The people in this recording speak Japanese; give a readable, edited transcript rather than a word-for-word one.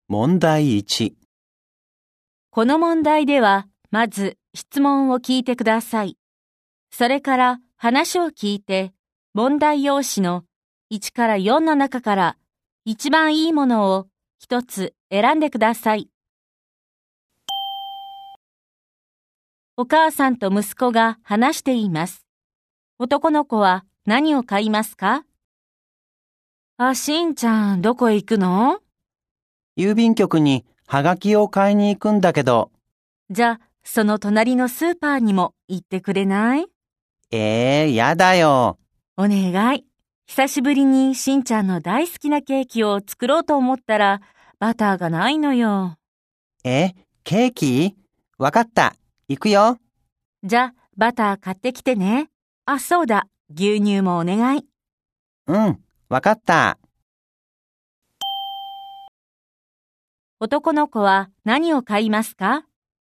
問題1。 この問題では、まず質問を聞いてください。それから話を聞いて、問題用紙の1から4の中から一番いいものを一つ選んでください。お母さんと息子が話しています。男の子は何を買いますか？しんちゃん、どこへ行くの？ 郵便局にはがきを買いに行くんだけど。 じゃあ、その隣のスーパーにも行ってくれない？ やだよ。 お願い。久しぶりにしんちゃんの大好きなケーキを作ろうと思ったら、バターがないのよ。 ケーキ？わかった。行くよ。 じゃあ、バター買ってきてね。そうだ。牛乳もお願い。 うん、わかった。 男の子は何を買いますか？